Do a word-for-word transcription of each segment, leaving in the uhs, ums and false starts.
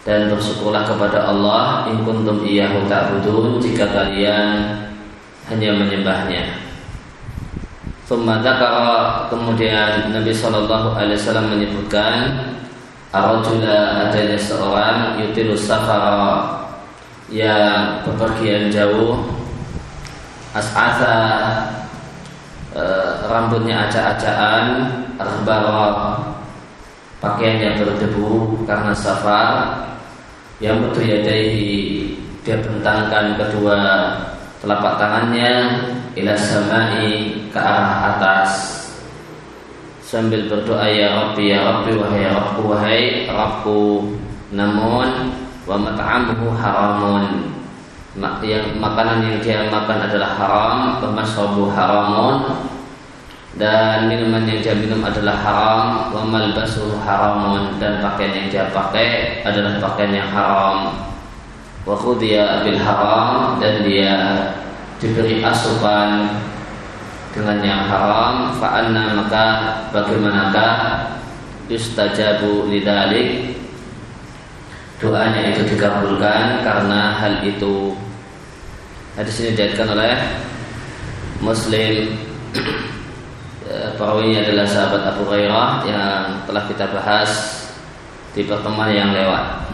dan bersyukurlah kepada Allah in kuntum iyyahu ta'budun, jika kalian hanya menyembahnya. Tsumma dzakara, kemudian Nabi sallallahu alaihi wasallam menyebutkan ar-rajula, adanya seorang yutilu safara, yang bepergian jauh, as'atha, e, rambutnya acak-acakan, akhbara, pakaiannya berdebu karena safar, yang berduyadaihi, dia bentangkan kedua telapak tangannya ila samai, ke arah atas, sambil berdoa, ya Rabbi ya Rabbi, wahai Rabbku wahai Rabbku, namun wa mat'amuhu haramun, yang makanan yang dia makan adalah haram, wa mashrabu haramun, dan minuman yang dia minum adalah haram, wa malbasuhu haramun, dan pakaian yang dia pakai adalah pakaian yang haram, wa khudiya bil haram, dan dia diberi asupan dengan yang haram, fa anna, maka bagaimanakah yustajabu lidzalik, doanya itu dikabulkan karena hal itu. Hadis ini diriwayatkan oleh Muslim. Perawinya adalah sahabat Abu Hurairah yang telah kita bahas di pertemuan yang lewat.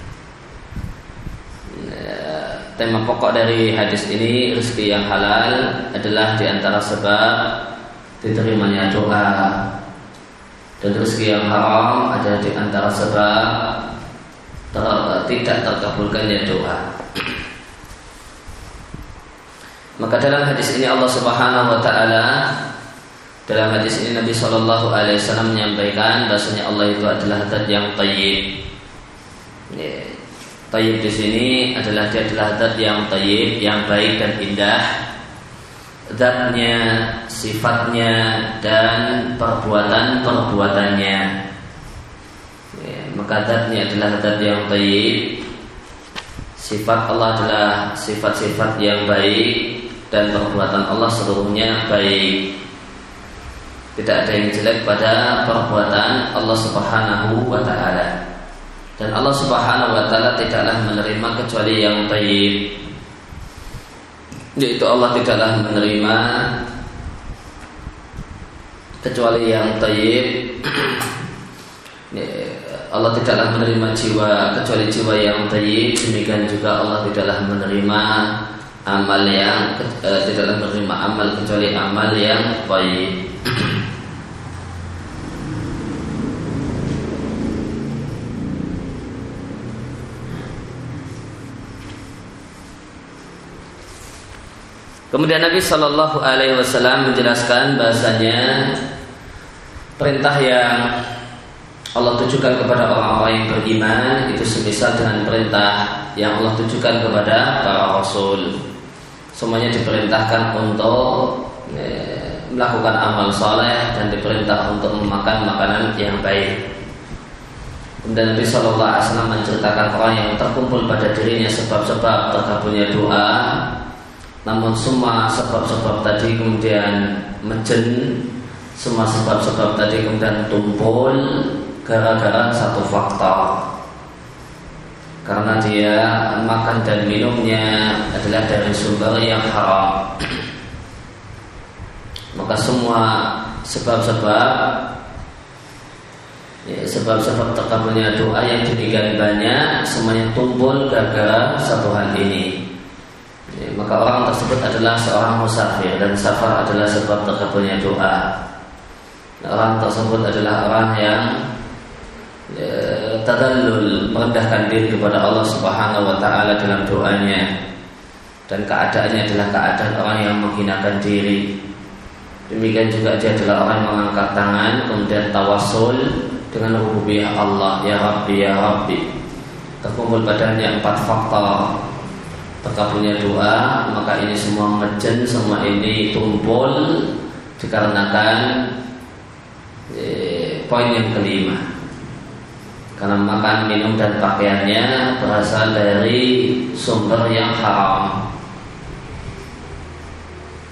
Tema pokok dari hadis ini, rezeki yang halal adalah diantara sebab diterimanya doa, dan rezeki yang haram adalah diantara sebab ter, tidak terkabulkannya doa. Maka dalam hadis ini Allah Subhanahu wa taala, dalam hadis ini Nabi Shallallahu alaihi wasallam menyampaikan bahasanya Allah itu adalah zat yang thayyib. Thayyib di sini adalah dia adalah zat yang thayyib, yang baik dan indah. Zatnya, sifatnya, dan perbuatan-perbuatannya. Ya, maka zatnya adalah zat yang thayyib. Sifat Allah adalah sifat-sifat yang baik, dan perbuatan Allah seluruhnya baik. Tidak ada yang jelek pada perbuatan Allah Subhanahu wa ta'ala. Dan Allah Subhanahu wa ta'ala tidaklah menerima kecuali yang thayyib, yaitu Allah tidaklah menerima kecuali yang thayyib. Allah tidaklah menerima jiwa kecuali jiwa yang thayyib. Demikian juga Allah tidaklah menerima amal yang eh, tidaklah menerima amal kecuali amal yang thayyib. Kemudian Nabi Shallallahu Alaihi Wasallam menjelaskan bahasanya perintah yang Allah tujukan kepada orang-orang yang beriman itu semisal dengan perintah yang Allah tujukan kepada para rasul. Semuanya diperintahkan untuk eh, melakukan amal soleh dan diperintah untuk memakan makanan yang baik. Kemudian Nabi Shallallahu Alaihi Wasallam menceritakan orang yang terkumpul pada dirinya sebab-sebab terkabulnya doa, namun semua sebab-sebab tadi kemudian menjen, semua sebab-sebab tadi kemudian tumpul gara-gara satu faktor, karena dia makan dan minumnya adalah dari sumber yang haram. Maka semua sebab-sebab ya, sebab-sebab terkabulnya doa yang demikian banyak semuanya tumpul gara-gara satu hal ini. Ya, maka orang tersebut adalah seorang musafir, dan safar adalah sebab terkabulnya doa. Orang tersebut adalah orang yang ya, tadallul, merendahkan diri kepada Allah Subhanahu wa taala dalam doanya, dan keadaannya adalah keadaan orang yang menghinakan diri. Demikian juga dia adalah orang yang mengangkat tangan kemudian tawassul dengan rububiyah Allah, ya Rabbi ya Rabbi. Terkumpul padanya empat faktor terkabulnya doa, maka ini semua menjen, semua ini tumpul dikarenakan eh, poin yang kelima, karena makan, minum, dan pakaiannya berasal dari sumber yang haram.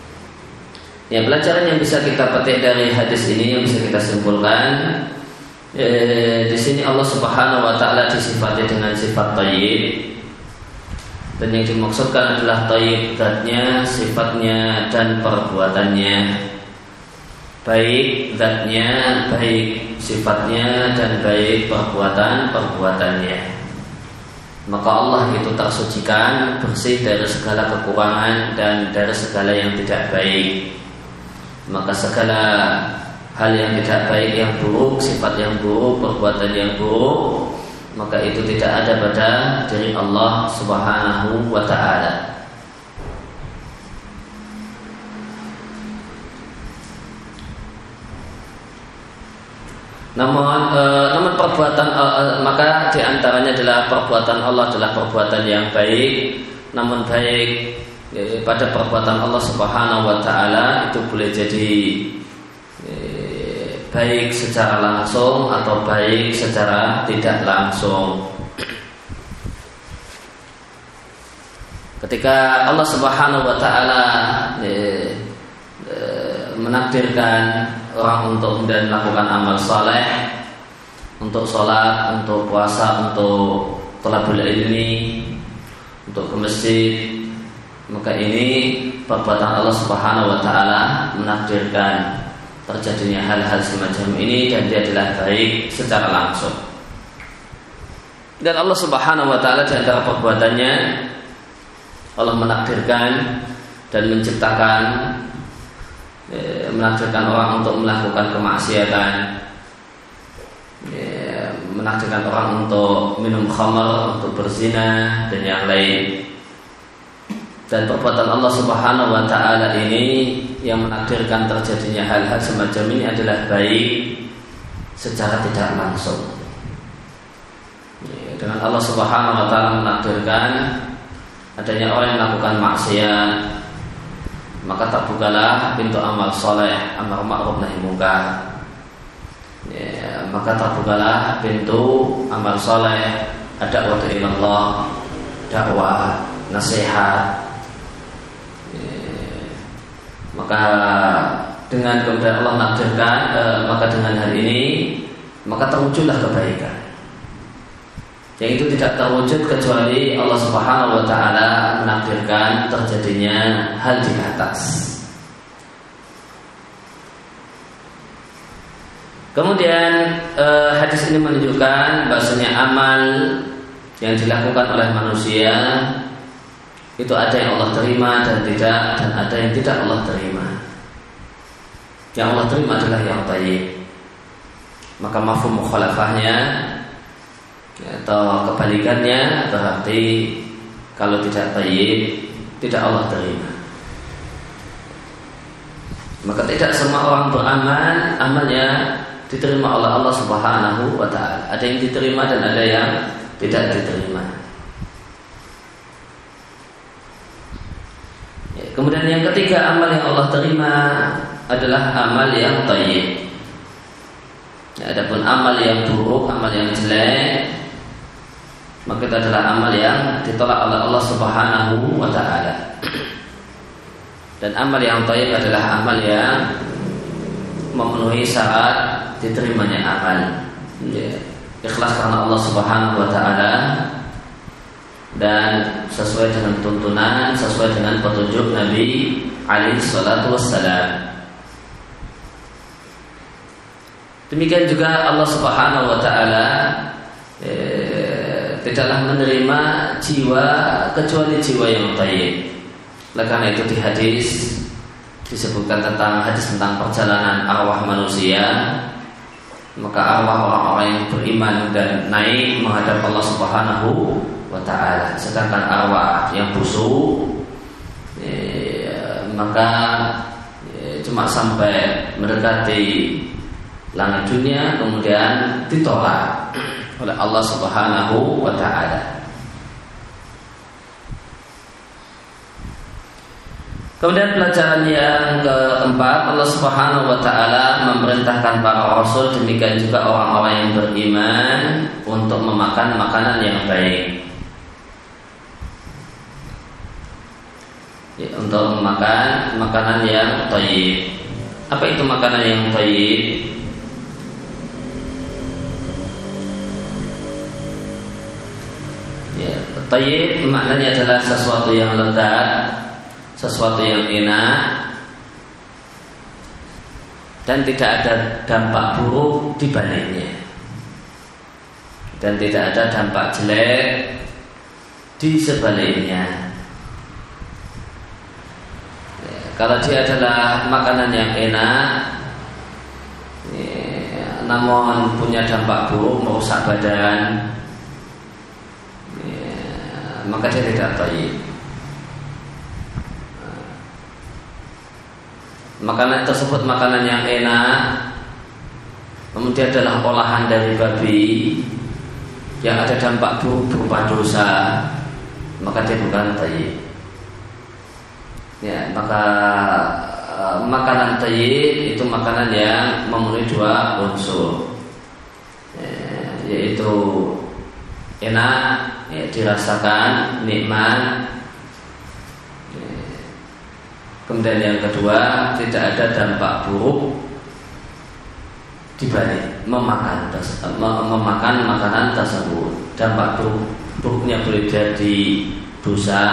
Ya, pelajaran yang bisa kita petik dari hadis ini, yang bisa kita simpulkan E, di sini Allah Subhanahu wa taala disifati dengan sifat thayyib. Dan yang dimaksudkan adalah thayyib zatnya, sifatnya dan perbuatannya. Baik zatnya, baik sifatnya dan baik perbuatan-perbuatannya. Maka Allah itu tersucikan, bersih dari segala kekurangan dan dari segala yang tidak baik. Maka segala hal yang tidak baik, yang buruk, sifat yang buruk, perbuatan yang buruk, maka itu tidak ada pada diri Allah Subhanahu wa ta'ala. Namun, e, namun perbuatan e, maka diantaranya adalah perbuatan Allah adalah perbuatan yang baik. Namun baik e, pada perbuatan Allah Subhanahu wa ta'ala itu boleh jadi e, baik secara langsung atau baik secara tidak langsung. Ketika Allah Subhanahu wa ta'ala e, e, menakdirkan orang untuk kemudian melakukan amal saleh, untuk sholat, untuk puasa, untuk thalabul ilmi, untuk ke masjid, maka ini perbuatan Allah Subhanahu wa ta'ala menakdirkan terjadinya hal-hal semacam ini, dan dia adalah baik secara langsung. Dan Allah Subhanahu wa ta'ala di antara perbuatannya, Allah menakdirkan dan menciptakan, eh, menakdirkan orang untuk melakukan kemaksiatan, eh, menakdirkan orang untuk minum khamar, untuk berzina dan yang lain. Dan perbuatan Allah Subhanahu wa ta'ala ini yang menakdirkan terjadinya hal-hal semacam ini adalah baik secara tidak langsung. Dengan Allah Subhanahu wa ta'ala menakdirkan adanya orang yang melakukan maksiat, maka tak bukalah pintu amal soleh, amar ma'ruf nahi munkar. Ya, maka tak bukalah pintu amal soleh, ad-da'wah ila Allah, dakwah, nasihat. Maka dengan kemudian Allah menakdirkan, eh, maka dengan hal ini maka terwujudlah kebaikan. Yang itu tidak terwujud kecuali Allah Subhanahu wa ta'ala menakdirkan terjadinya hal di atas. Kemudian eh, hadis ini menunjukkan bahwasanya amal yang dilakukan oleh manusia itu ada yang Allah terima dan tidak, dan ada yang tidak Allah terima. Yang Allah terima adalah yang thayyib. Maka mafhum mukhalafahnya atau kebalikannya berarti kalau tidak thayyib tidak Allah terima. Maka tidak semua orang beramal amalnya diterima oleh Allah Subhanahu wa ta'ala. Ada yang diterima dan ada yang tidak diterima. Kemudian yang ketiga, amal yang Allah terima adalah amal yang thayyib. Ya, adapun amal yang buruk, amal yang jelek, maka itu adalah amal yang ditolak oleh Allah Subhanahu wa ta'ala. Dan amal yang thayyib adalah amal yang memenuhi syarat diterimanya amal. Ya, ikhlas karena Allah Subhanahu wa ta'ala dan sesuai dengan tuntunan, sesuai dengan petunjuk Nabi alaihi salatu wassalam. Demikian juga Allah Subhanahu wa ta'ala eh, tidaklah menerima jiwa kecuali jiwa yang thayyib. Oleh karena itu di hadis disebutkan tentang hadis tentang perjalanan arwah manusia. Maka arwah orang-orang yang beriman dan naik menghadap Allah Subhanahu wa ta'ala. Sedangkan arwah yang busuk eh, maka eh, cuma sampai mendekati langit dunia kemudian ditolak oleh Allah Subhanahu wa ta'ala. Kemudian pelajaran yang keempat, Allah Subhanahu wa ta'ala memerintahkan para rasul, demikian juga orang-orang yang beriman untuk memakan makanan yang baik. Ya, untuk memakan makanan yang thayyib. Apa itu makanan yang thayyib? Tayyib maknanya adalah sesuatu yang lezat, sesuatu yang enak, dan tidak ada dampak buruk di baliknya, dan tidak ada dampak jelek di sebaliknya. Ya, kalau dia adalah makanan yang enak, ya, namun punya dampak buruk, merusak badan, maka dia tidak tayyib. Makanan tersebut makanan yang enak, kemudian adalah olahan dari babi yang ada dampak buruk berupa dosa, maka dia bukan tayyib. Ya, maka uh, makanan tayyib itu makanan yang memenuhi dua unsur, ya, yaitu enak, ya, dirasakan nikmat. Kemudian yang kedua, tidak ada dampak buruk di balik memakan memakan makanan tersebut. Dampak buruk, buruknya boleh jadi dosa,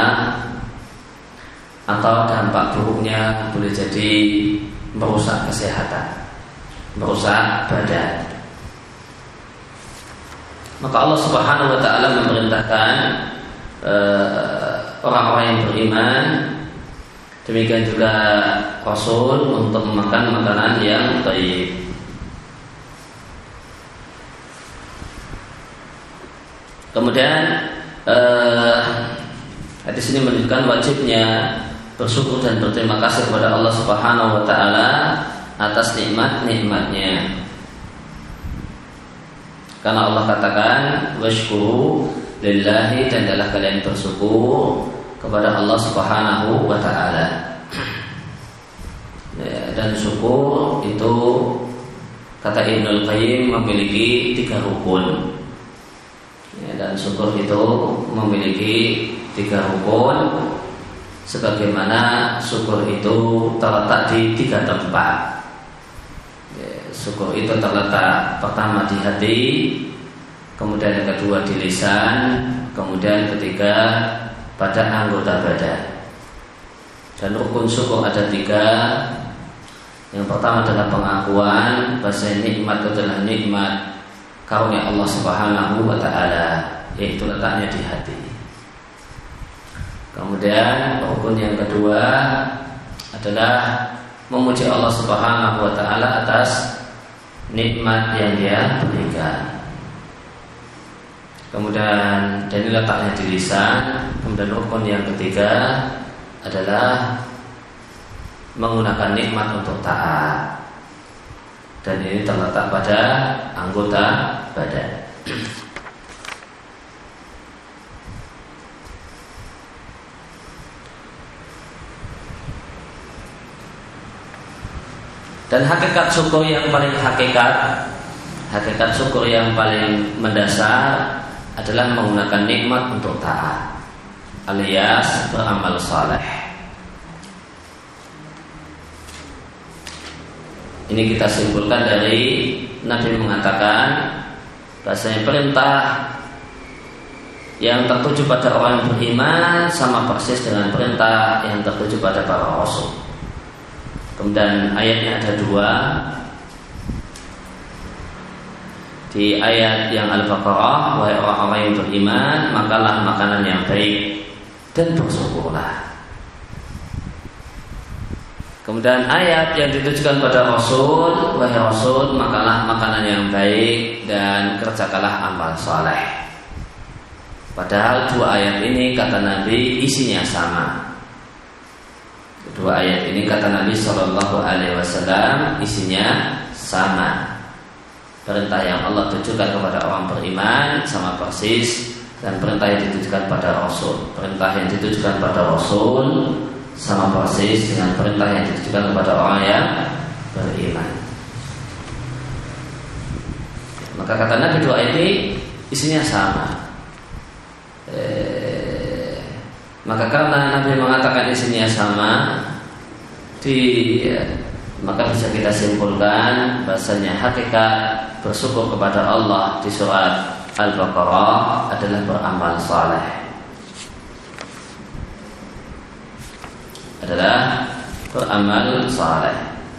atau dampak buruknya boleh jadi merusak kesehatan, merusak badan. Maka Allah Subhanahu wa taala memerintahkan uh, orang-orang yang beriman, demikian juga Rasul, untuk memakan makanan yang thayyib. Kemudian uh, hadis ini menunjukkan wajibnya bersyukur dan berterima kasih kepada Allah Subhanahu wa taala atas nikmat-nikmatnya. Karena Allah katakan washkuru lillahi, dan adalah kalian bersyukur kepada Allah Subhanahu wa taala. Ya, dan syukur itu kata Ibnul Qayyim memiliki tiga rukun. Ya, dan syukur itu memiliki tiga rukun, sebagaimana syukur itu terletak di tiga tempat. Syukur itu terletak pertama di hati, kemudian yang kedua di lisan, kemudian ketiga pada anggota badan. Dan rukun syukur ada tiga. Yang pertama adalah pengakuan bahwa nikmat itu adalah nikmat karunia Allah Subhanahu wa taala, yaitu letaknya di hati. Kemudian rukun yang kedua adalah memuji Allah Subhanahu wa taala atas nikmat yang Dia berikan. Kemudian dan ini letaknya di lisan. Kemudian rukun yang ketiga adalah menggunakan nikmat untuk taat, dan ini terletak pada anggota badan. Dan hakikat syukur yang paling hakikat, hakikat syukur yang paling mendasar adalah menggunakan nikmat untuk taat, alias beramal saleh. Ini kita simpulkan dari Nabi mengatakan bahasanya perintah yang tertuju pada orang yang beriman sama persis dengan perintah yang tertuju pada para rasul. Kemudian ayatnya ada dua. Di ayat yang Al-Baqarah, wahai orang-orang yang beriman, makanlah makanan yang baik dan bersyukurlah. Kemudian ayat yang ditujukan pada Rasul, wahai Rasul, makanlah makanan yang baik dan kerjakanlah amal saleh. Padahal dua ayat ini kata Nabi isinya sama. Dua ayat ini kata Nabi Shallallahu Alaihi Wasallam isinya sama. Perintah yang Allah tujukan kepada orang beriman sama persis, dan perintah yang ditujukan pada Rasul, perintah yang ditujukan pada Rasul sama persis dengan perintah yang ditujukan kepada orang yang beriman. Maka kata Nabi dua ayat ini isinya sama. Eh, maka karena Nabi mengatakan isinya sama, di ya, maka bisa kita simpulkan bahasanya hakikat bersyukur kepada Allah di surat Al-Baqarah adalah beramal saleh, adalah beramal saleh.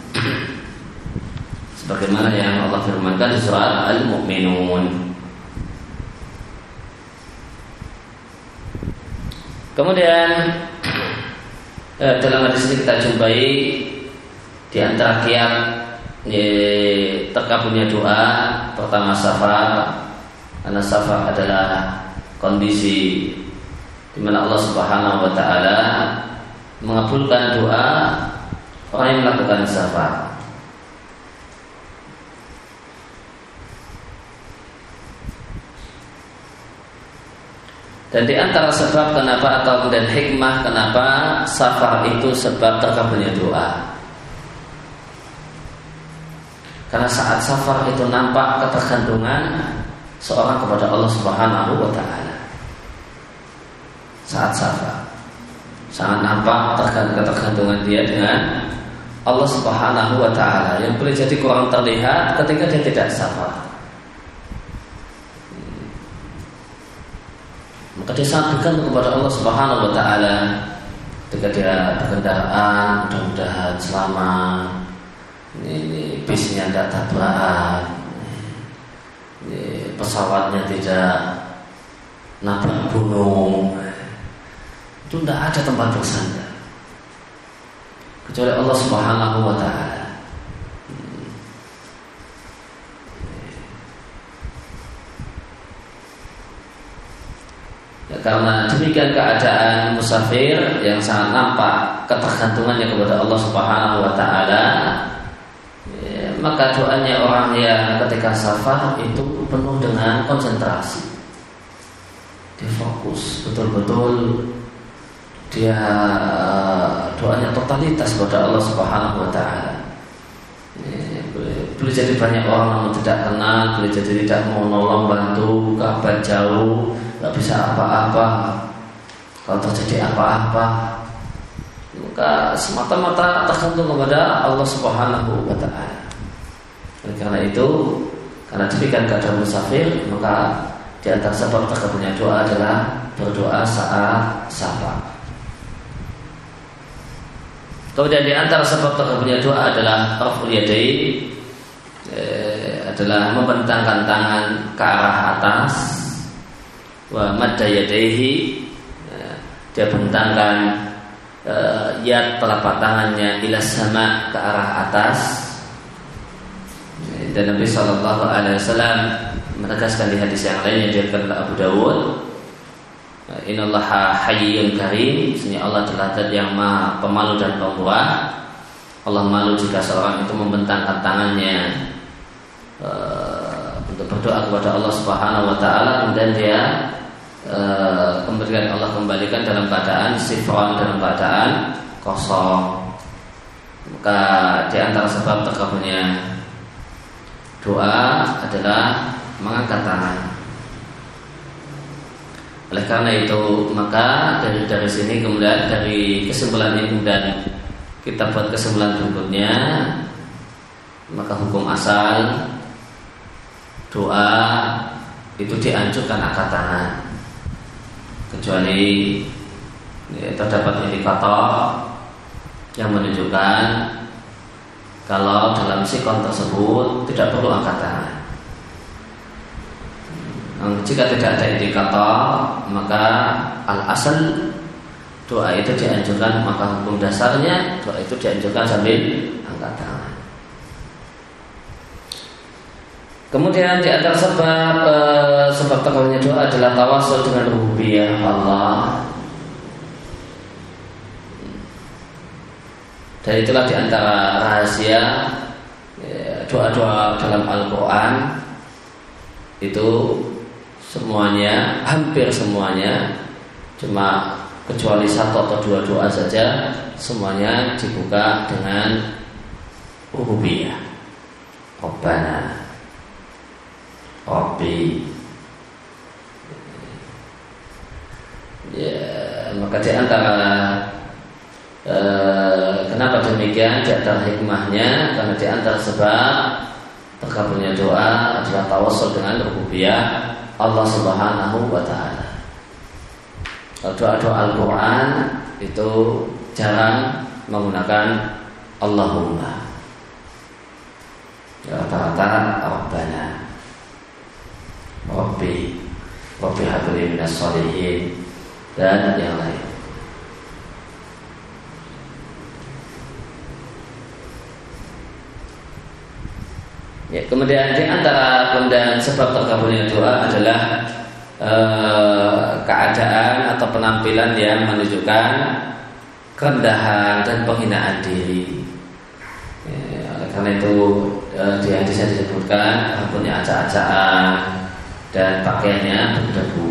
Sebagaimana yang Allah firmankan di surat Al-Mu'minun. Kemudian eh, dalam hadis ini kita jumpai di antara kiat eh, terkabulnya doa pertama safar, karena safar adalah kondisi di mana Allah Subhanahu wa taala mengabulkan doa orang yang melakukan safar. Dan di antara sebab kenapa atau dan hikmah kenapa safar itu sebab terkabulnya doa. Karena saat safar itu nampak ketergantungan seorang kepada Allah Subhanahu wa taala. Saat safar sangat nampak ketergantungan dia dengan Allah Subhanahu wa taala yang boleh jadi kurang terlihat ketika dia tidak safar. Maka dia sangat bergantung kepada Allah Subhanahu wa taala ketika dia berkendaraan, mudah-mudahan selamat. Ini, ini bisnya tidak tabrakan, ini pesawatnya tidak nabrak gunung. Itu tidak ada tempat bersandar kecuali Allah Subhanahu wa taala. Ya, karena demikian keadaan musafir yang sangat nampak ketergantungannya kepada Allah Subhanahu wa taala, ya, maka doanya orang yang ketika safar itu penuh dengan konsentrasi. Dia fokus betul-betul, dia doanya totalitas kepada Allah Subhanahu wa taala. Ya, boleh, boleh jadi banyak orang yang tidak kenal, boleh jadi tidak mau nolong bantu, kerabat jauh, tidak bisa apa-apa. Kalau terjadi apa-apa, maka semata-mata tergantung kepada Allah Subhanahu wa taala. Oleh karena itu, karena demikian keadaan musafir, maka di antara sebab terkabulnya doa adalah berdoa saat safar. Kemudian di antara sebab terkabulnya doa adalah raf'ul yadain, eh, adalah membentangkan tangan ke arah atas. Wa madda yadaihi, dia bentangkan uh, yad telapak tangannya ila sama, ke arah atas. Dan Nabi sallallahu alaihi wasallam menegaskan di hadis yang lain yang diriwayatkan oleh Abu Dawud, innallaha hayyun karim, sesungguhnya Allah adalah zat yang maha pemalu dan pemurah. Allah malu jika seorang itu membentangkan tangannya uh, untuk berdoa kepada Allah Subhanahu wa taala, kemudian dia Uh, kemudian Allah kembalikan dalam keadaan sifron, dalam keadaan kosong. Maka di antara sebab terkabulnya doa adalah mengangkat tangan. Oleh karena itu, maka dari dari sini kemudian dari kesimpulan ini kemudian kita buat kesimpulan berikutnya. Maka hukum asal doa itu dianjurkan angkat tangan, kecuali ya, terdapat indikator yang menunjukkan kalau dalam sikon tersebut tidak perlu angkat tangan. Jika tidak ada indikator, maka al-asal doa itu dianjurkan, maka hukum dasarnya doa itu dianjurkan sambil angkat tangan. Kemudian di antara sebab e, sebab terkabulnya doa adalah tawasul dengan rububiyah Allah. Dan itulah di antara rahasia ya, doa-doa dalam Al-Quran itu semuanya, hampir semuanya, cuma kecuali satu atau dua doa saja, semuanya dibuka dengan rububiyah. Rabbana, Rabbi. Ya, maka di antara e, kenapa demikian? Di antara hikmahnya, karena di antara sebab terkabulnya doa adalah tawassul dengan rububiyah Allah Subhanahu wa taala. Doa-doa Al-Quran itu jarang menggunakan Allahumma. Ya, rata-rata Rabbana, Rabbi, Rabbi habli minas sholihin, dan yang lain. Ya, kemudian di antara kemudian sebab terkabulnya doa adalah eh, keadaan atau penampilan yang menunjukkan kerendahan dan penghinaan diri. Ya, oleh karena itu eh, di hadis yang disebutkan rambutnya acak-acakan dan pakaiannya berdebu.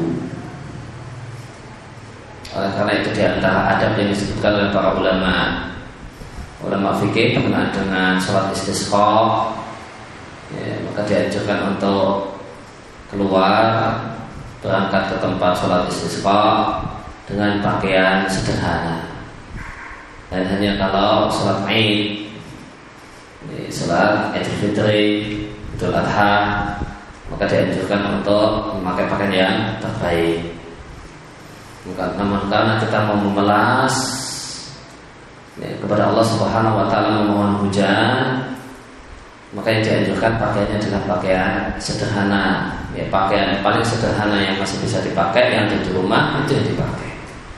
Oleh karena itu di antara adab yang disebutkan oleh para ulama ulama fikih berkenaan dengan sholat istisqa, ya, maka dianjurkan untuk keluar berangkat ke tempat sholat istisqa dengan pakaian sederhana. Dan hanya kalau sholat Id, sholat Idul Fitri, Idul Adha, maka dianjurkan untuk memakai pakaian yang terbaik. Namun karena kita mau memelas ya, kepada Allah Subhanahu Wa Taala memohon hujan, maka yang dianjurkan pakaiannya adalah pakaian sederhana. Ya, pakaian paling sederhana yang masih bisa dipakai, yang ada di rumah itu yang dipakai.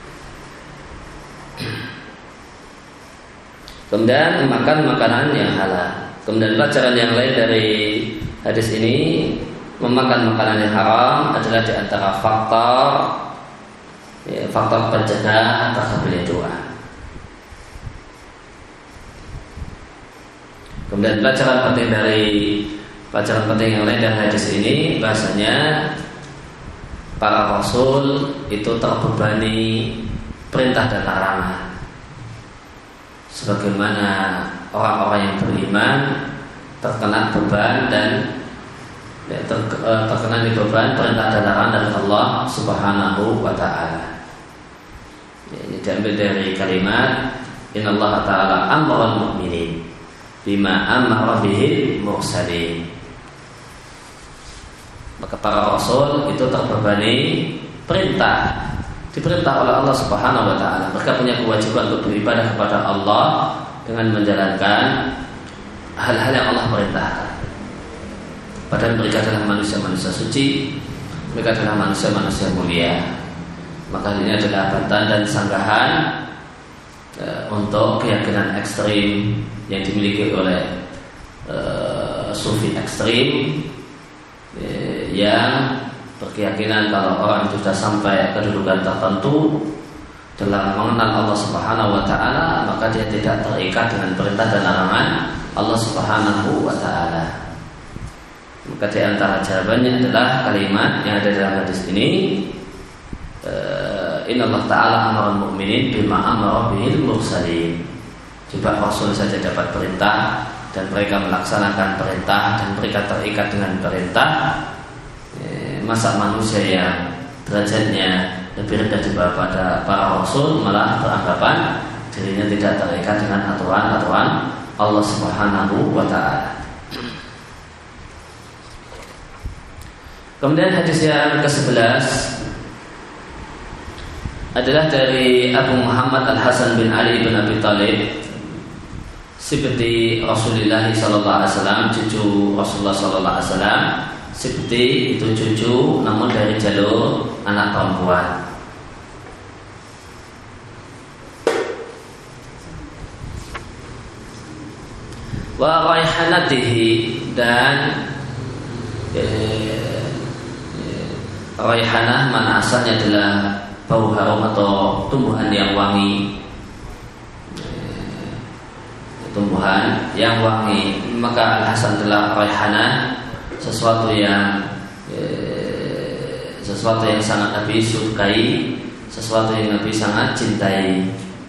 Kemudian makan makanan yang halal. Kemudian pelajaran yang lain dari hadis ini, memakan makanan yang haram adalah di antara faktor ya, faktor pencegah terkabulnya doa. Kemudian pelajaran penting dari pelajaran penting yang lain dari hadis ini, bahasanya para rasul itu terbebani perintah dan larangan, sebagaimana orang-orang yang beriman terkena beban dan ter, terkena di beban perintah dan larangan dari Allah Subhanahu Wa Taala. Ini diambil dari kalimat Innallaha Ta'ala amral mu'minin bima amara bihil mursalin. Maka para rasul itu terbebani perintah, diperintah oleh Allah Subhanahu Wa Taala. Mereka punya kewajiban untuk beribadah kepada Allah dengan menjalankan hal-hal yang Allah perintahkan. Padahal mereka adalah manusia-manusia suci, mereka adalah manusia-manusia mulia. Maka ini adalah bantahan dan sanggahan e, untuk keyakinan ekstrim yang dimiliki oleh e, sufi ekstrim e, yang berkeyakinan kalau orang itu sudah sampai kedudukan tertentu dalam mengenal Allah Subhanahu Wa Taala, maka dia tidak terikat dengan perintah dan larangan Allah Subhanahu Wa Taala. Maka di antara jawabannya adalah kalimat yang ada dalam hadis ini, Innallaha Ta'ala amaral mu'minin bima amara bihil mursalin. Jika Rasul saja dapat perintah dan mereka melaksanakan perintah dan mereka terikat dengan perintah, masa manusia yang derajatnya lebih rendah daripada para Rasul malah beranggapan dirinya tidak terikat dengan aturan-aturan Allah Subhanahu Wa Ta'ala. Kemudian hadis yang kesebelas adalah dari Abu Muhammad Al-Hasan bin Ali bin Abi Thalib, sibti Rasulullah sallallahu alaihi wasallam, cucu Rasulullah sallallahu alaihi wasallam. Sibti itu cucu namun dari jalur anak perempuan. Wa raihanatihi, dan eh, raihanah mana asalnya adalah bau harum atau tumbuhan yang wangi, tumbuhan yang wangi. Maka Al-Hasan adalah raihanah, sesuatu yang eh, sesuatu yang sangat Nabi sukai, sesuatu yang Nabi sangat cintai.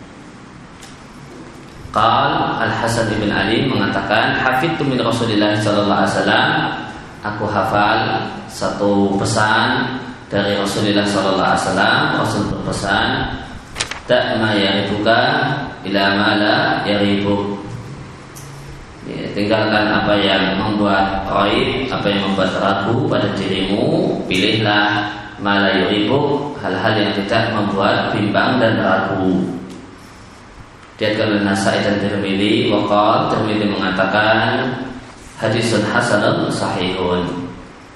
Qal Al-Hasan bin Ali mengatakan, hafidtu min Rasulillah sallallahu alaihi wasallam, aku hafal satu pesan dari Rasulullah sallallahu alaihi wasallam. Rasul berpesan, tak ma yaribuka ila ma la yaribuk. Ya, tinggalkan apa yang membuat raib, apa yang membuat ragu pada dirimu. Pilihlah ma la yaribuk, hal-hal yang tidak membuat bimbang dan ragu. Diriwayatkan oleh Nasai dan Tirmidzi. Waqal Tirmidzi mengatakan hadisun hasanun sahihun.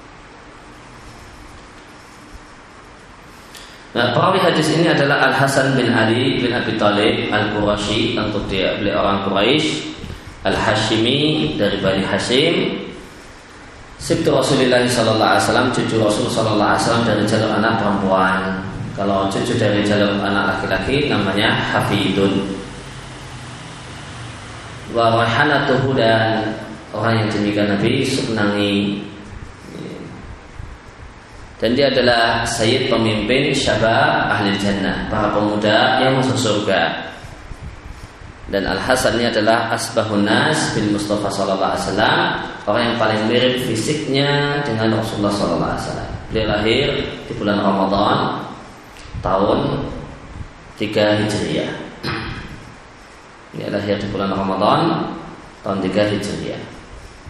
Nah, perawi hadis ini adalah Al Hasan bin Ali bin Abi Thalib Al Qurashi, tentu dia beliau orang Quraisy, Al Hashimi dari Bani Hashim, Sibtu Rasulullah sallallahu alaihi wasallam, cucu Rasul sallallahu alaihi wasallam dari jalur anak perempuan. Kalau cucu dari jalur anak laki-laki namanya Hafidun. Wa rahanatuhu, dan orang yang demikian Nabi senangi. Dan dia adalah sayyid, pemimpin syabab ahli jannah, para pemuda yang masuk surga. Dan Al-Hasan ini adalah asbahun nas bil Mustafa sallallahu alaihi wasallam, orang yang paling mirip fisiknya dengan Rasulullah sallallahu alaihi wasallam. Dia lahir di bulan Ramadan tahun tiga Hijriah. Dia lahir di bulan Ramadan tahun tiga Hijriah.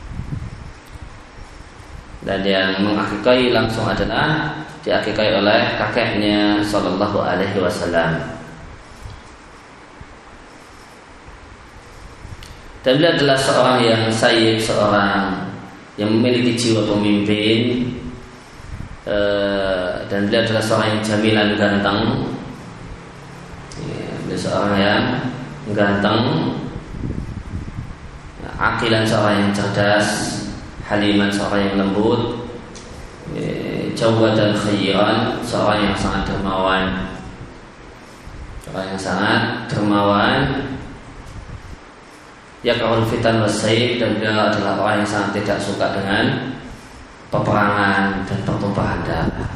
Dan yang mengakikai langsung adalah diakikai oleh kakeknya sallallahu alaihi wasallam. Dan beliau adalah seorang yang sayyid, seorang yang memiliki jiwa pemimpin, e, dan beliau adalah seorang yang jamilan, ganteng. Ya, beliau seorang yang ganteng, akilan, seorang yang cerdas, haliman, seorang yang lembut, jawad dan khayran, seorang yang sangat dermawan, seorang yang sangat dermawan. Yakrahul fitan wasaid, dan beliau adalah orang yang sangat tidak suka dengan peperangan dan pertumpahan darah.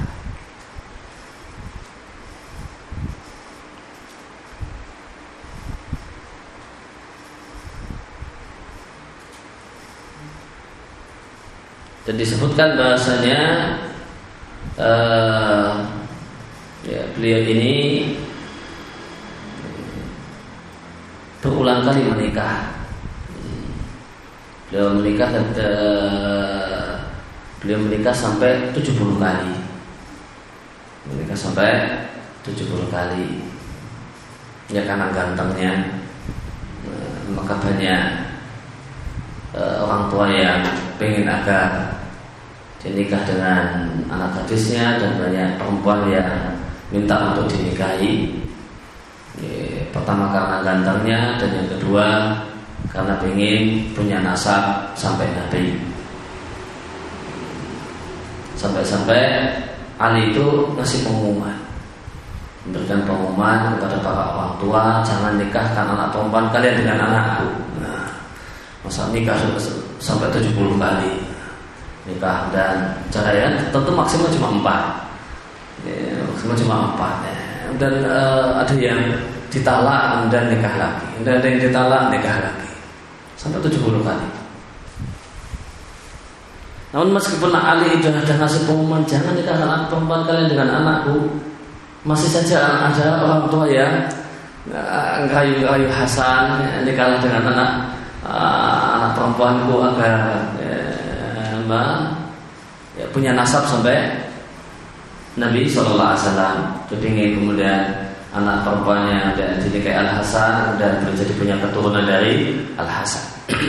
Dan disebutkan bahasanya uh, ya, beliau ini berulang kali menikah. Beliau menikah uh, beliau menikah sampai tujuh puluh kali. Menikah sampai tujuh puluh kali. Ya, karena gantengnya, uh, maka banyak uh, orang tua yang pengen agar dinikah dengan anak gadisnya, dan banyak perempuan yang minta untuk dinikahi. Ya, pertama karena gantengnya, dan yang kedua karena pengen punya nasab sampai Nabi. Sampai-sampai Ali itu ngasih pengumuman, memberikan pengumuman kepada para orang tua, jangan nikahkan anak perempuan kalian dengan anakku. Nah, masa nikah sampai tujuh puluh kali nikah, dan ceraian tentu maksimal cuma empat, ya, maksimal cuma empat, ya. Dan uh, ada yang ditalak dan nikah lagi, dan ada yang ditalak nikah lagi sampai tujuh puluh kali. Namun meskipun Ali sudah ada ngasih pengumuman jangan nikahkan anak perempuan kalian dengan anakku, masih saja ada orang tua yang uh, ngerayu-rayu Hasan, ya, nikahlah dengan anak uh, anak perempuanku agar ya, punya nasab sampai Nabi shallallahu alaihi wasallam. Kepingin kemudian anak perempuannya dan dinikahi Al Hasan dan menjadi punya keturunan dari Al Hasan.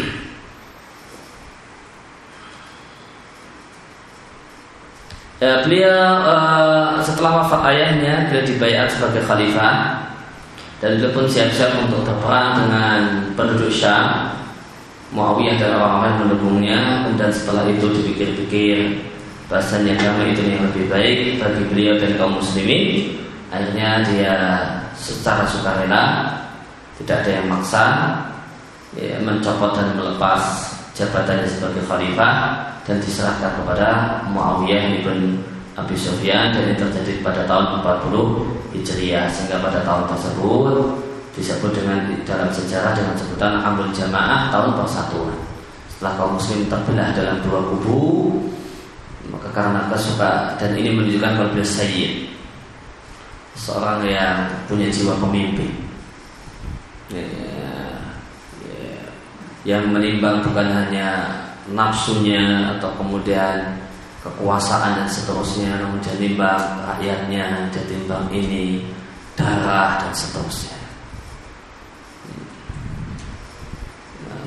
Ya, beliau uh, setelah wafat ayahnya, beliau dibayar sebagai khalifah, dan beliau pun siap-siap untuk berperang dengan penduduk Syam. Muawiyah dan orang-orang yang mendukungnya. Dan setelah itu dipikir-pikir bahasanya damai itu yang lebih baik bagi beliau dan kaum muslimin. Akhirnya dia secara sukarela, tidak ada yang maksa, ya, mencopot dan melepas jabatannya sebagai khalifah dan diserahkan kepada Muawiyah ibn Abi Sufyan, dan itu terjadi pada tahun empat puluh Hijriah, sehingga pada tahun tersebut disebut dengan dalam sejarah dengan sebutan Amul Jamaah, tahun persatuan. Setelah kaum muslim terbelah dalam dua kubu, maka karena kesukaan, dan ini menunjukkan kalau beliau sayyid, seorang yang punya jiwa pemimpin, ya, ya, yang menimbang bukan hanya nafsunya atau kemudian kekuasaan dan seterusnya, namun dia timbang rakyatnya, dia timbang ini darah dan seterusnya.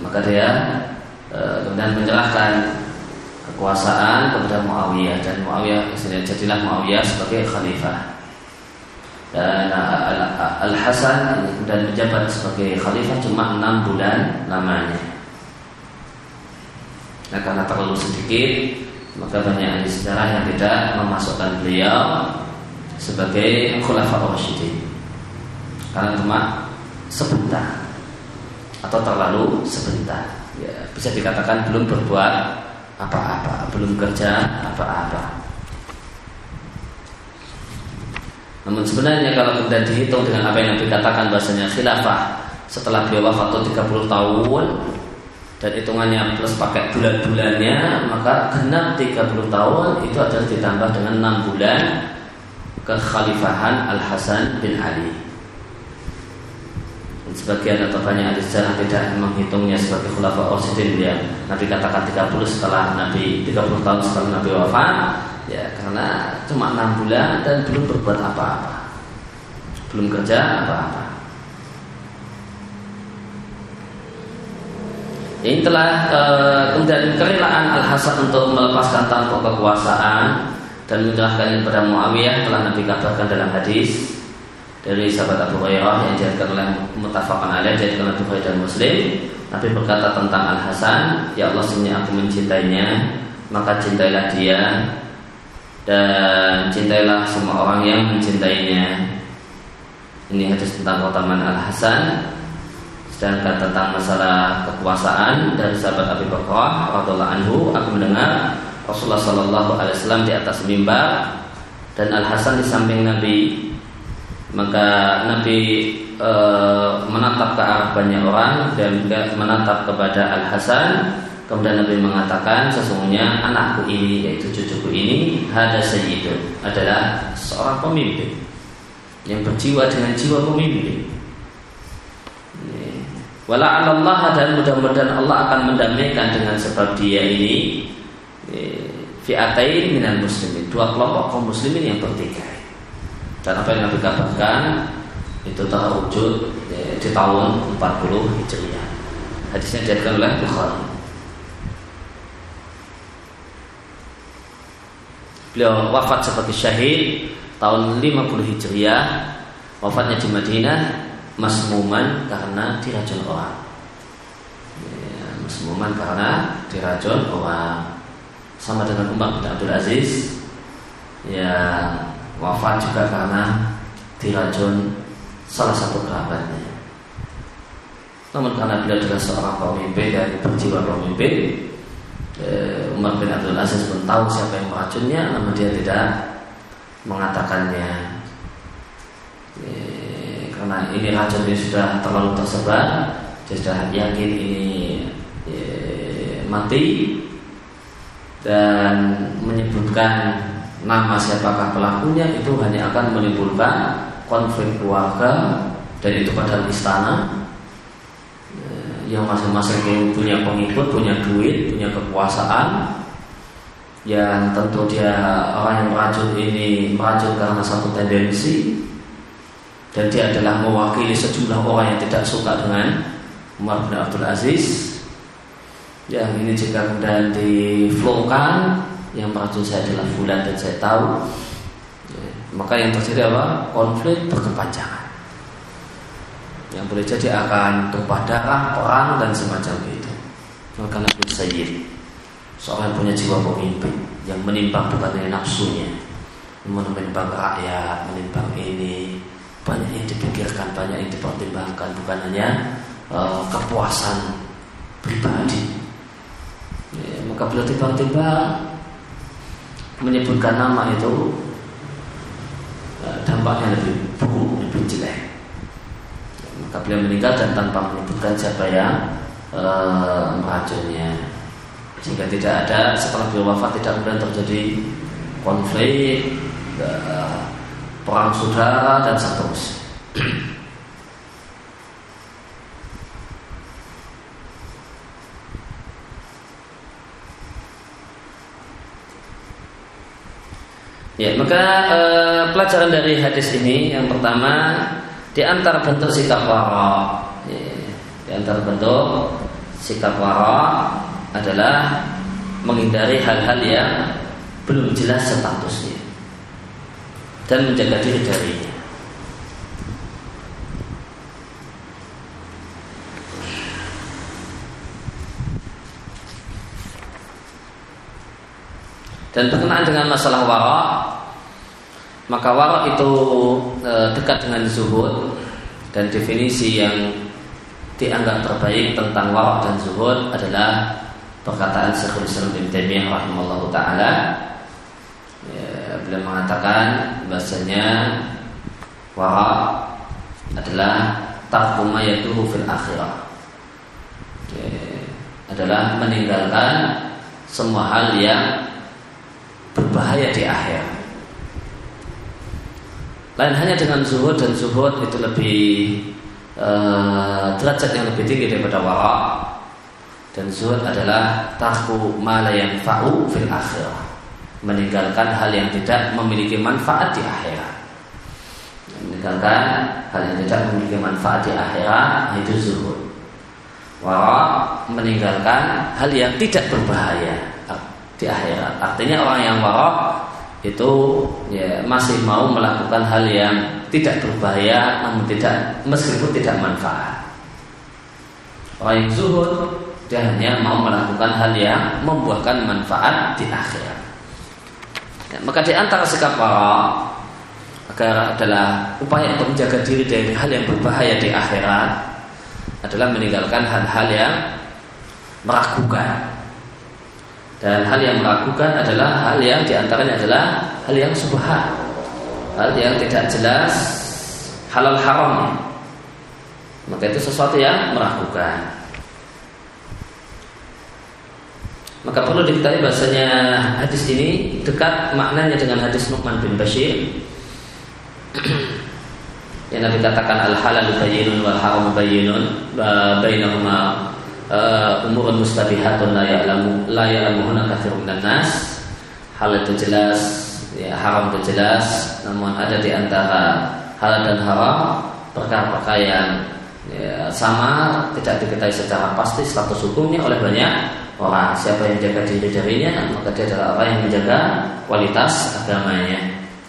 maka dia e, kemudian menyerahkan kekuasaan kepada Muawiyah, dan Muawiyah jadilah Muawiyah sebagai khalifah. Dan Al-Hasan kemudian menjabat sebagai khalifah cuma enam bulan lamanya. Nah, karena terlalu sedikit, maka banyak ahli sejarah yang tidak memasukkan beliau sebagai khulafaur rasyidin, karena cuma sebentar atau terlalu sebentar. Ya, bisa dikatakan belum berbuat apa-apa, belum kerja apa-apa. Namun sebenarnya kalau kemudian dihitung dengan apa yang Nabi katakan bahasanya khilafah setelah beliau wafat tiga puluh tahun, dan hitungannya plus pakai bulan-bulannya, maka genap tiga puluh tahun itu adalah ditambah dengan enam bulan kekhalifahan Al-Hasan bin Ali. Dan sebagian atau banyak ahli sejarah tidak menghitungnya sebagai khulafaur rasyidin yang Nabi katakan tiga puluh setelah Nabi tiga puluh tahun setelah Nabi wafat, ya karena cuma enam bulan dan belum berbuat apa-apa, belum kerja apa-apa. Ini telah e, kemudian kerelaan Al-Hasan untuk melepaskan tampuk kekuasaan dan menyerahkannya kepada Muawiyah telah Nabi kabarkan dalam hadis dari sahabat Abu Hurairah yang diriwayatkan oleh Muttafaqun alaih, diriwayatkan oleh Bukhari dan Muslim. Nabi berkata tentang Al-Hasan, ya Allah, sesungguhnya aku mencintainya, maka cintailah dia, dan cintailah semua orang yang mencintainya. Ini hadis tentang keutamaan Al-Hasan. Sedangkan tentang masalah kekuasaan dari sahabat Abu Bakar radhiyallahu anhu, aku mendengar Rasulullah sallallahu alaihi wasallam di atas mimbar dan Al-Hasan di samping Nabi. Maka Nabi e, menatap ke arah banyak orang dan juga menatap kepada Al-Hasan. Kemudian Nabi mengatakan, sesungguhnya anakku ini, yaitu cucuku ini, hada sayyidun, adalah seorang pemimpin yang berjiwa dengan jiwa pemimpin. Wala'alallah, dan mudah-mudahan Allah akan mendamaikan dengan sebab dia ini fi'atain minal muslimin, dua kelompok kaum muslimin yang bertikai. Dan apa yang Nabi kabarkan itu terwujud di tahun empat puluh Hijriah. Hadisnya diriwayatkan oleh Bukhari. Beliau wafat sebagai syahid tahun lima puluh Hijriah. Wafatnya di Madinah masmuman karena diracun orang. Ya, masmuman karena diracun orang. Sama dengan Umar bin Abdul Aziz yang wafat juga karena diracun salah satu kerabatnya. Namun karena beliau adalah seorang pemimpin dan berjiwa pemimpin, Umar bin Abdul Aziz pun tahu siapa yang meracunnya, namun dia tidak mengatakannya. Karena ini racun ini sudah terlalu tersebar, dia sudah yakin ini mati, dan menyebutkan nama siapakah pelakunya itu hanya akan menimbulkan konflik keluarga, dan itu pada istana yang masing-masing punya pengikut, punya duit, punya kekuasaan, yang tentu dia orang yang meracun ini meracun karena satu tendensi, dan dia adalah mewakili sejumlah orang yang tidak suka dengan Umar bin Abdul Aziz. Yang ini jika kemudian diflowkan, yang meracun saya adalah fulan dan saya tahu, ya, maka yang terjadi apa? Konflik berkepanjangan, yang boleh jadi akan tumpah darah, perang dan semacam itu. Maka Nabi Sayyid, seorang yang punya jiwa pemimpin, yang menimbang bukan dari nafsunya, menimbang rakyat, menimbang ini, banyak yang dipikirkan, banyak yang dipertimbangkan, bukan hanya uh, kepuasan pribadi. Ya, maka beliau tiba-tiba menyebutkan nama itu, uh, dampaknya lebih buruk, lebih jelek. Ya, maka beliau meninggal dan tanpa menyebutkan siapa yang uh, meracunnya, sehingga tidak ada, setelah beliau wafat tidak kemudian terjadi konflik, uh, perang saudara dan seterusnya. Ya, maka e, pelajaran dari hadis ini yang pertama, di antara bentuk sikap wara, ya, di antara bentuk sikap wara adalah menghindari hal-hal yang belum jelas statusnya dan menjaga diri darinya. Dan berkenaan dengan masalah wara, maka wara itu e, dekat dengan zuhud, dan definisi yang dianggap terbaik tentang wara dan zuhud adalah perkataan Syekhul Islam Ibnu Taimiyah rahimahullahu taala. Ya, beliau mengatakan bahasanya wara adalah tarku ma yaduhu fil akhirah. Ya, adalah meninggalkan semua hal yang berbahaya di akhir. Lain hanya dengan zuhud, dan zuhud itu lebih uh, derajat yang lebih tinggi daripada wara. Dan zuhud adalah tarku ma la yanfa'u fil akhirah, meninggalkan hal yang tidak memiliki manfaat di akhirat. Meninggalkan hal yang tidak memiliki manfaat di akhirat, itu zuhud. Wara meninggalkan hal yang tidak berbahaya di akhirat. Artinya orang yang wara itu ya, masih mau melakukan hal yang tidak berbahaya, namun tidak, meskipun tidak manfaat. Orang yang zuhud, dia hanya mau melakukan hal yang membuahkan manfaat di akhirat. Ya, maka di antara sikap wara agar adalah upaya untuk menjaga diri dari hal yang berbahaya di akhirat adalah meninggalkan hal-hal yang meragukan. Dan hal yang meragukan adalah hal yang diantaranya adalah hal yang subhat, hal yang tidak jelas halal haramnya. Maka itu sesuatu yang meragukan. Maka perlu diketahui bahasanya hadis ini dekat maknanya dengan hadis Nu'man bin Bashir yang Nabi katakan al-halal bayyinun wal haram bayyinun wa bainahuma Uh, umurun mustabihatun la ya'lamu la ya'lamuhunna katsirun minan nas. Hal itu jelas, ya, haram itu jelas, namun ada di antara halal dan haram perkara-perkara yang ya, sama, tidak diketahui secara pasti status hukumnya oleh banyak orang. Siapa yang menjaga diri darinya, maka dia adalah orang yang menjaga kualitas agamanya.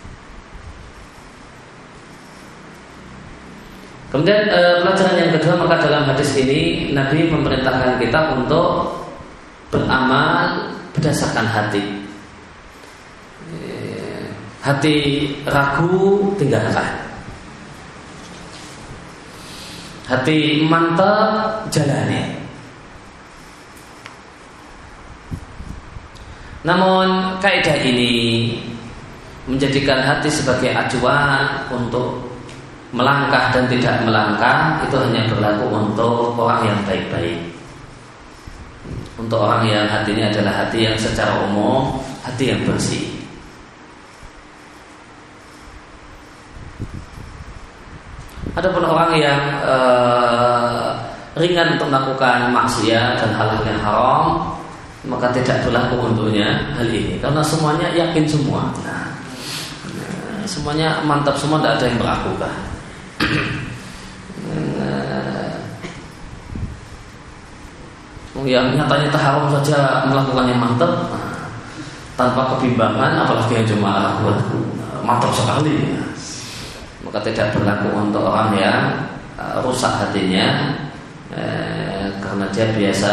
Kemudian e, pelajaran yang kedua, maka dalam hadis ini Nabi memerintahkan kita untuk beramal berdasarkan hati. E, hati ragu tinggalkan, hati mantap jalani. Namun kaidah ini menjadikan hati sebagai acuan untuk melangkah dan tidak melangkah, itu hanya berlaku untuk orang yang baik-baik, untuk orang yang hatinya adalah hati yang secara umum hati yang bersih. Adapun orang yang uh, ringan untuk melakukan maksiat dan hal-hal yang haram, maka tidak berlaku untuknya hal ini, karena semuanya yakin semua. Nah, nah, semuanya mantap semua, tidak ada yang meragukan. Yang nyatanya haram saja melakukannya mantap, nah, tanpa kebimbangan, apalagi yang cuma ragu-ragu, mantap sekali. Maka tidak berlaku untuk orang yang uh, rusak hatinya, eh, karena dia biasa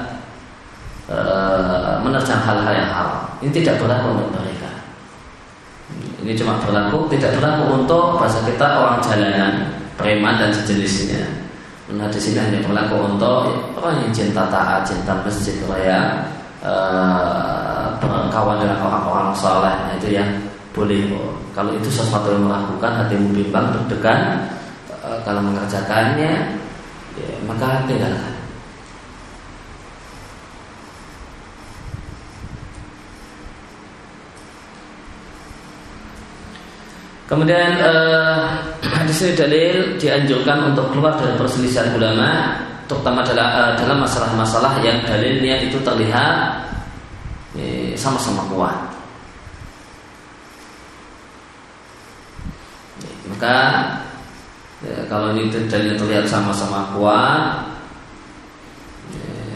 uh, menerjang hal-hal yang haram. Ini tidak berlaku untuk mereka. Ini cuma berlaku, tidak berlaku untuk bahasa kita orang jalanan, preman dan sejenisnya. Nah, di sini hanya berlaku untuk orang yang cinta taat, cinta masjid, yang uh, berkawan dengan orang-orang saleh. Nah, itu yang boleh. Kalau itu sesuatu yang meragukan, hatimu bimbang, deg-degan, uh, kalau mengerjakannya, ya, maka tinggalkan. Kemudian uh, hadis ini dalil dianjurkan untuk keluar dari perselisihan ulama, terutama dalam, uh, dalam masalah-masalah yang dalilnya itu terlihat eh, sama-sama kuat. Maka ya, kalau ini dalilnya terlihat sama-sama kuat, ya,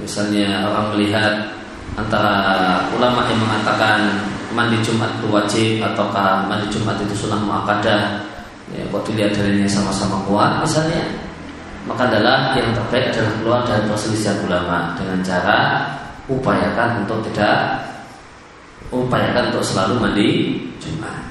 misalnya orang melihat antara ulama yang mengatakan mandi Jumat itu wajib ataukah mandi Jumat itu sunnah muakkadah, ya, kok dilihat dalilnya sama-sama kuat misalnya, maka adalah yang terbaik adalah keluar dari perselisihan ulama dengan cara upayakan untuk tidak upayakan untuk selalu mandi Jumat.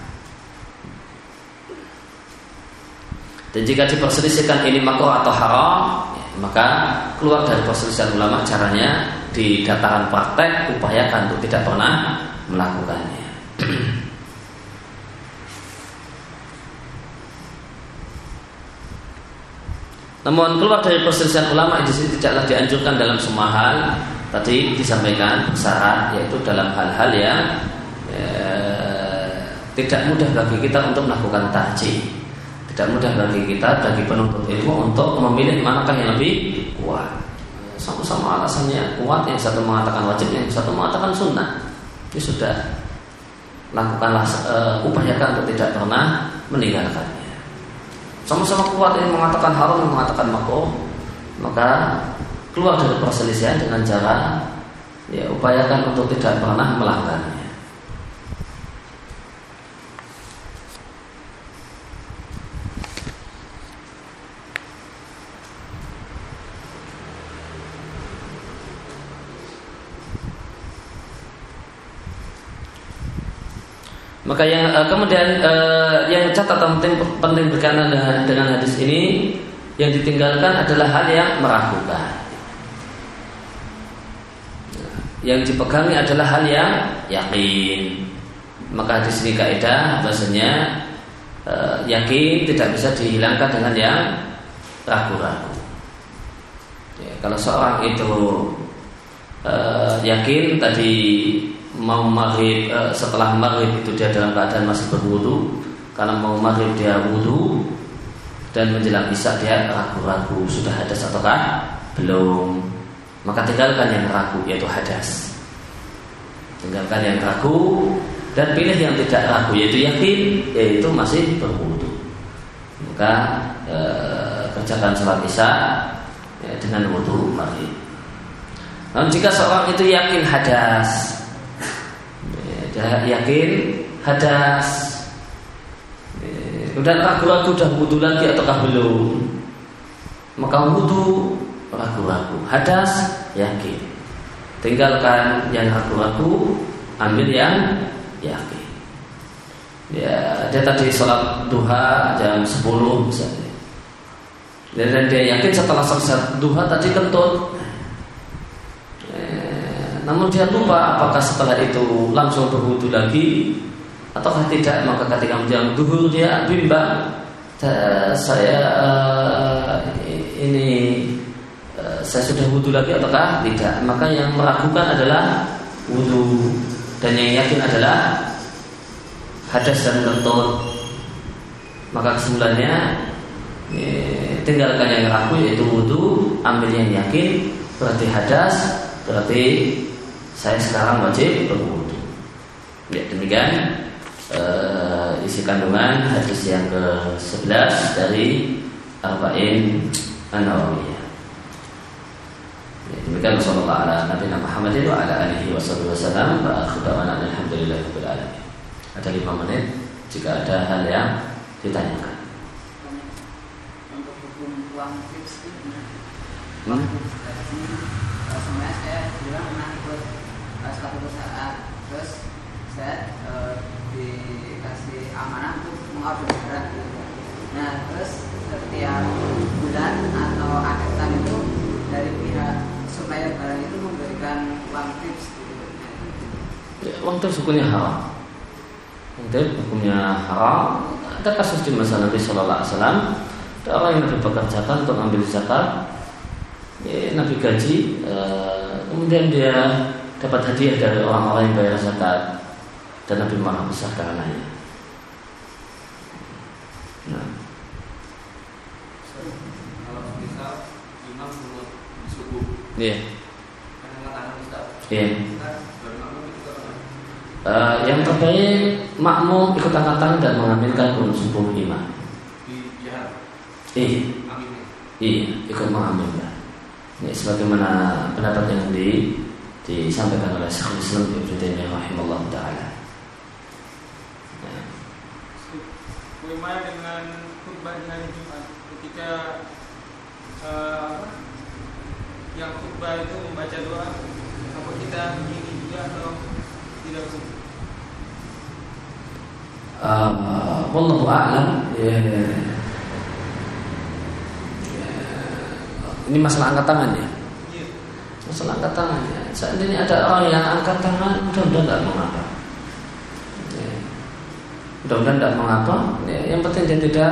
Dan jika diperselisihkan ini makruh atau haram, ya, maka keluar dari perselisihan ulama caranya di dataran praktek upayakan untuk tidak pernah melakukannya. Namun keluar dari perselisihan ulama di sini tidaklah dianjurkan dalam semua hal. Tadi disampaikan syarat, yaitu dalam hal-hal yang eh, tidak mudah bagi kita untuk melakukan tahjid, tidak mudah bagi kita bagi penuntut ilmu untuk memilih manakah yang lebih kuat. Sama-sama alasannya kuat, yang satu mengatakan wajib, yang satu mengatakan sunnah. Ini sudah lakukanlah uh, upayakan untuk tidak pernah meninggalkannya. Sama-sama kuat, yang mengatakan haram, yang mengatakan makruh, maka keluar dari perselisihan dengan cara ya upayakan untuk tidak pernah melanggarnya. Maka yang uh, kemudian uh, yang catatan penting, penting berkaitan dengan, dengan hadis ini, yang ditinggalkan adalah hal yang meragukan. Yang dipegangi adalah hal yang yakin. Maka di sini kaidah bahasanya uh, yakin tidak bisa dihilangkan dengan yang ragu-ragu. Ya, kalau seorang itu uh, yakin tadi mau maghrib, uh, setelah maghrib itu dia dalam keadaan masih berwudu, karena mau maghrib dia wudu, dan menjelang isya dia ragu-ragu sudah hadas ataukah belum, maka tinggalkan yang ragu yaitu hadas, tinggalkan yang ragu dan pilih yang tidak ragu yaitu yakin yaitu masih berwudu. Maka uh, kerjakan sholat isya ya, dengan wudu maghrib. Namun jika seorang itu yakin hadas, yakin hadas, kemudian ragu-ragu dah wudu lagi ataukah belum, maka wudu ragu-ragu, hadas yakin, tinggalkan yang ragu-ragu, ambil yang yakin. Ya, dia tadi sholat duha jam sepuluh misalnya, dan dia yakin setelah sholat duha tadi kentut, namun dia lupa apakah setelah itu langsung berwudu lagi ataukah tidak, maka ketika menjelang duhur dia bimbang, saya uh, ini uh, saya sudah wudu lagi ataukah tidak. Maka yang meragukan adalah wudu, dan yang yakin adalah hadas dan kentut. Maka kesimpulannya eh, tinggalkan yang ragu yaitu wudu, ambil yang yakin, berarti hadas, berarti saya sekarang wajib berwudu. Ya, demikian uh, isi kandungan hadis yang ke sebelas dari Arba'in An-Nawawiyah. Ya, demikian sallallahu ala nabiyina Muhammadin wa ala alihi wasallam wa akhiru da'wana alhamdulillahirabbil alamin. Ada lima menit jika ada hal yang ditanyakan. Untuk hukum uang tips itu Hmm? sebenarnya saya bilang pernah ikut suatu perusahaan, terus saya e, dikasih amanah untuk mengorder barang. Nah, terus setiap bulan atau akhir tahun itu dari pihak supplier barang itu memberikan uang tips gitu. Ya, uang tips hukumnya haram. Uang tips hukumnya haram. Ada kasus di masa Nabi Sallallahu Alaihi Wasallam, ada orang yang Nabi pekerjakan untuk ambil zakat. Ya, Nabi gaji, uh, kemudian dia dapat hadiah dari orang-orang yang bayar zakat, dan Nabi marah besar karenanya. Nah, kalau misal imam menurut subuh, iya, yeah. iya. Uh, yang terbaik makmum ikut angkat tangan dan mengaminkan kunut subuh imam. Di jihad, Iya, amin. iya, ikut mengaminkan. Ini sebagaimana pendapat yang di, disampaikan oleh Syekhul Islam Ibnu Taimiyah rahimahullah taala. Bagaimana dengan khutbah di hari Jumat ketika uh, yang khutbah itu membaca doa, apa kita begini juga atau tidak usah? Uh, wallahu a'lam. Ya, ya. Ya. Ini masalah angkat tangan ya. Ya. Masalah angkat tangan ya. Seandainya ada orang yang angkat tangan, mudah-mudahan tidak mengapa. Ya. Mudah-mudahan tidak mengapa. Ya, yang penting dia tidak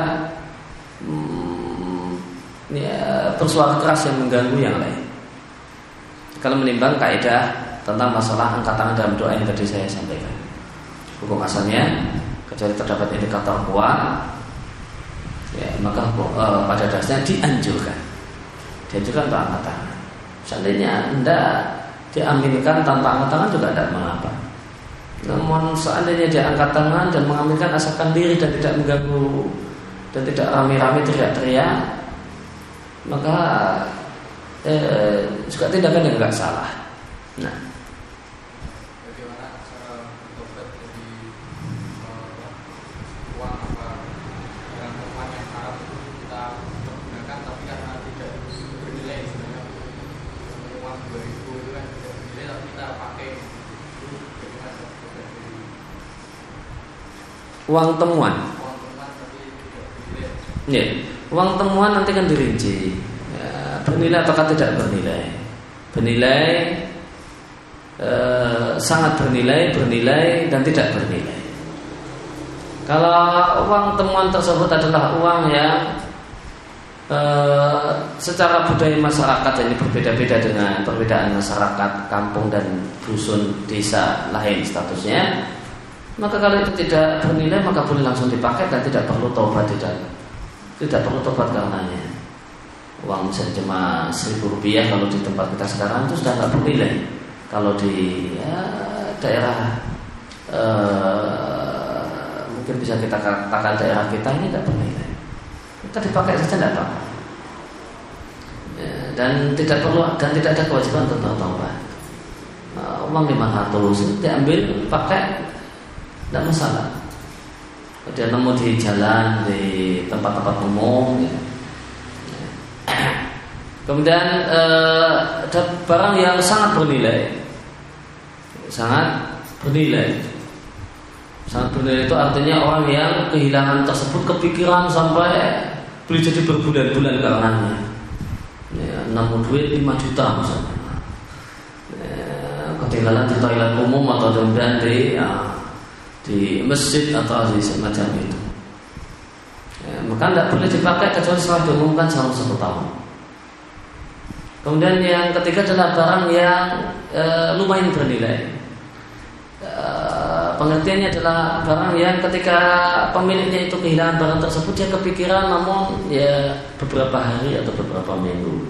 hmm, ya, bersuara keras yang mengganggu yang lain. Kalau menimbang kaidah tentang masalah angkat tangan dalam doa yang tadi saya sampaikan, hukum asalnya kecuali terdapat indikator kuat, ya, maka uh, pada dasarnya dianjurkan, dianjurkan untuk angkat tangan. Seandainya anda diaminkan tanpa angkat tangan juga tidak mengapa. Namun seandainya dia angkat tangan dan mengambilkan asalkan diri dan tidak mengganggu dan tidak rame-rame teriak-teriak, maka eh, juga tindakan yang enggak salah. Nah, bagaimana cara bertobat dari uang apa dengan uang yang haram itu kita pergunakan tapi karena tidak bernilai sebenarnya uang dua ribu itu kan tidak bernilai tapi kita pakai itu bagaimana cara bertobat dari uang temuan. uang teman tapi tidak bernilai? Ya, uang temuan nanti kan dirinci. Ya, bernilai ataukah tidak bernilai? Bernilai, eh, sangat bernilai, bernilai dan tidak bernilai. Kalau uang temuan tersebut adalah uang yang eh, secara budaya masyarakat ini berbeda-beda dengan perbedaan masyarakat kampung dan dusun desa lain statusnya, maka kalau itu tidak bernilai maka boleh langsung dipakai dan tidak perlu taubat, tidak tidak perlu taubat karenanya. Uang misalnya cuma seribu rupiah kalau di tempat kita sekarang itu sudah nggak bernilai. Kalau di ya, daerah eh, mungkin bisa kita katakan daerah kita ini nggak bernilai, kita dipakai saja tidak apa-apa. Ya, dan tidak perlu dan tidak ada kewajiban untuk taubat. Nah, uang lima ratus diambil pakai tidak masalah. Dia nemu di jalan, di tempat-tempat umum ya. Kemudian eh, ada barang yang sangat bernilai, sangat bernilai, sangat bernilai itu artinya orang yang kehilangan tersebut kepikiran sampai boleh jadi berbulan-bulan karenanya. Ya, nemu duit lima juta misalnya, ya, ketinggalan di toilet umum atau kemudian di ya, di masjid atau di semacam itu. Ya, maka tidak boleh dipakai kecuali setelah diumumkan selama satu tahun. Kemudian yang ketiga adalah barang yang e, lumayan bernilai. E, pengertiannya adalah barang yang ketika pemiliknya itu kehilangan barang tersebut dia kepikiran, namun ya beberapa hari atau beberapa minggu.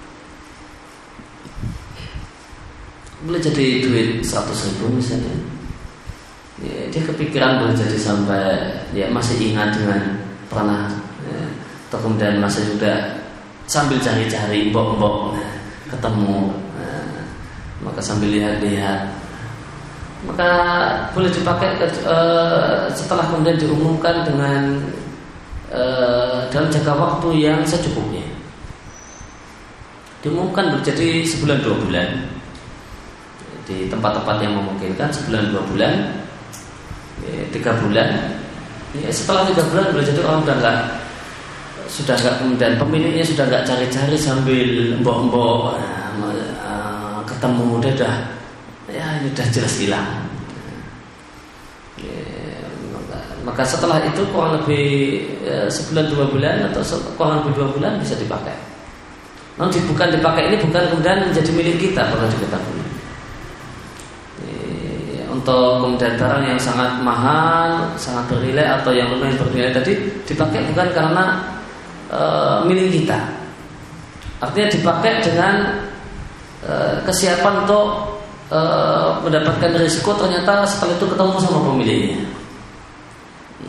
Boleh jadi duit seratus ribu misalnya. Ya, dia kepikiran boleh jadi sampai ya masih ingat dengan pernah ya, atau kemudian masih juga sambil cari-cari mbok-mbok nah, ketemu nah, maka sambil lihat-lihat maka boleh dipakai ke, uh, setelah kemudian diumumkan dengan uh, dalam jangka waktu yang secukupnya. Diumumkan jadi sebulan dua bulan di tempat-tempat yang memungkinkan, sebulan dua bulan ya, tiga bulan ya, setelah tiga bulan boleh jadi orang udah enggak sudah nggak kemudian pemiliknya sudah nggak cari-cari sambil mbok-mbok nah, ketemu dia dah ya ini dah jelas hilang ya, maka, maka setelah itu kurang lebih ya, sebulan dua bulan atau kurang lebih dua bulan bisa dipakai. Namun bukan dipakai ini bukan kemudian menjadi milik kita perlu diketahui. Ya, untuk kemudian barang yang sangat mahal, sangat bernilai atau yang lumayan bernilai tadi dipakai bukan karena E, milik kita. Artinya dipakai dengan e, kesiapan untuk e, mendapatkan risiko ternyata setelah itu ketemu sama pemiliknya.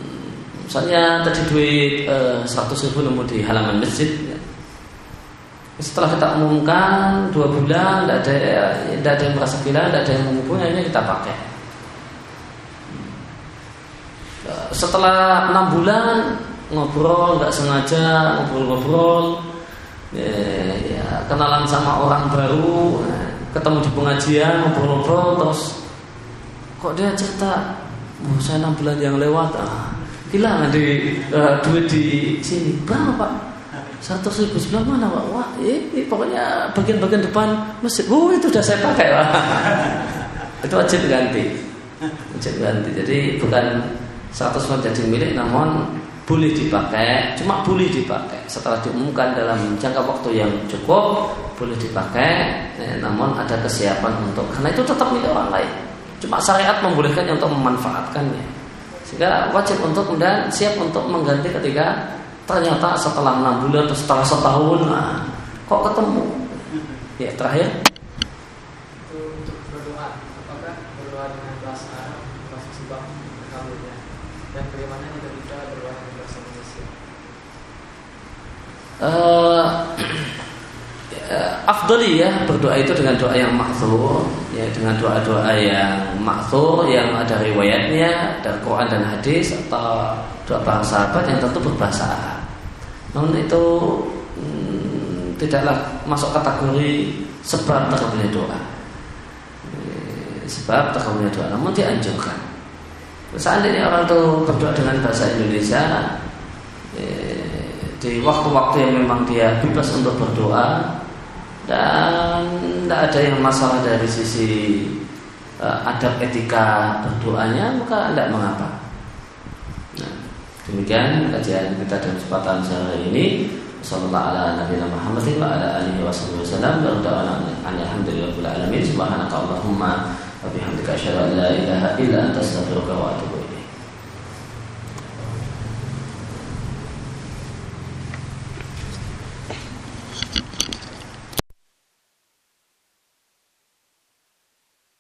hmm, Misalnya tadi duit e, seratus ribu nemu di halaman masjid ya. Setelah kita umumkan dua bulan, tidak ada, tidak ada yang merasa gila, tidak ada yang menghubungi, akhirnya kita pakai. Setelah enam bulan ngobrol, nggak sengaja ngobrol-ngobrol, ya, ya, kenalan sama orang baru, ketemu di pengajian, ngobrol-ngobrol, terus kok dia cerita, oh, saya enam bulan yang lewat, ah, hilang di uh, duit di sini, berapa Pak? Seratus ribu. Sebelah mana Pak? Wah, ini pokoknya bagian-bagian depan masjid. Oh, itu sudah saya pakai Pak. Itu wajib ganti, wajib ganti. Jadi bukan seratus persen jadi milik, namun boleh dipakai. Cuma boleh dipakai setelah diumumkan dalam jangka waktu yang cukup, boleh dipakai. Eh, namun ada kesiapan untuk, karena itu tetap milik orang lain. Cuma syariat membolehkannya untuk memanfaatkannya. Sehingga wajib untuk kemudian siap untuk mengganti ketika ternyata setelah enam bulan atau setelah setahun, nah, kok ketemu? Ya terakhir. Itu untuk berdoa, apakah berdoa dengan bahasa Arab, bahasa Subang, kamunya, dan bagaimana jika kita berdoa dengan bahasa Indonesia? Uh, Afdali ya berdoa itu dengan doa yang ma'thur, ya dengan doa-doa yang ma'thur yang ada riwayatnya dari Quran dan hadis, atau doa para sahabat yang tentu berbahasa Arab. Namun itu hmm, tidaklah masuk kategori sebab terkabulnya doa. Sebab terkabulnya doa, namun dianjurkan. Seandainya orang itu berdoa dengan bahasa Indonesia, eh, di waktu-waktu yang memang dia bebas untuk berdoa dan tidak ada yang masalah dari sisi uh, adab etika berdoanya, maka tidak mengapa. Nah, demikian kajian kita dalam kesempatan sore ini. Sallallahu ala nabiyina Muhammadin wa ala alihi wasallam. Alhamdulillahirabbil alamin. Subhanaka Allahumma wa bihamdika asyhadu an la ilaha illa anta astaghfiruka wa atubu ilaik.